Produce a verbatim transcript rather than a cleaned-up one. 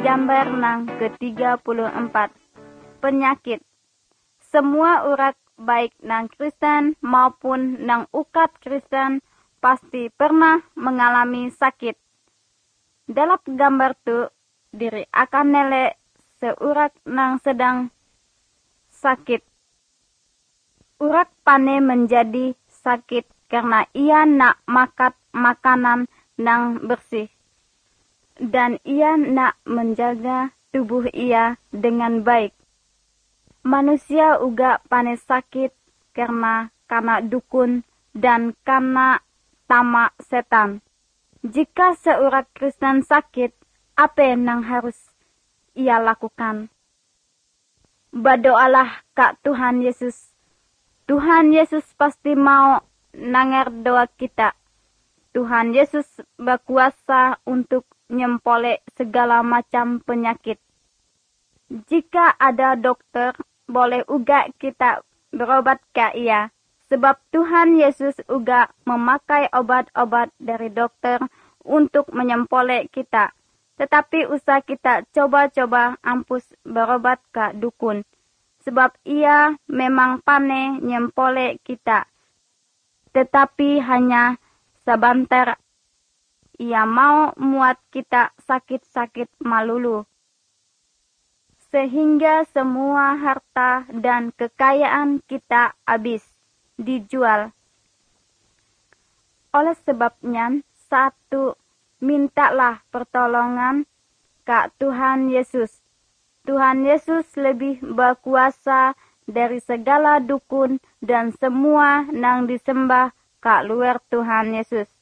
gambar nang ke tiga puluh empat. Penyakit. Semua urat baik nang Kristen maupun nang ukat Kristen pasti pernah mengalami sakit. Dalam gambar tu diri akan nele seurat nang sedang sakit. Urat pane menjadi sakit karena ia nak makan makanan nang bersih. Dan ia nak menjaga tubuh ia dengan baik. Manusia uga pane sakit karena karena dukun dan karena tamak setan. Jika seorang Kristen sakit, apa yang harus ia lakukan? Berdoalah ke Tuhan Yesus. Tuhan Yesus pasti mau nanger doa kita. Tuhan Yesus berkuasa untuk nyempole segala macam penyakit. Jika ada dokter, boleh uga kita berobat ke ia. Sebab Tuhan Yesus uga memakai obat-obat dari dokter untuk menyempole kita. Tetapi usah kita coba-coba ampus berobat ke dukun. Sebab ia memang pane nyempole kita. Tetapi hanya sebentar. Ia mau muat kita sakit-sakit malulu. Sehingga semua harta dan kekayaan kita habis, dijual. Oleh sebabnya, satu, mintalah pertolongan ke Tuhan Yesus. Tuhan Yesus lebih berkuasa dari segala dukun dan semua nang disembah ke luar Tuhan Yesus.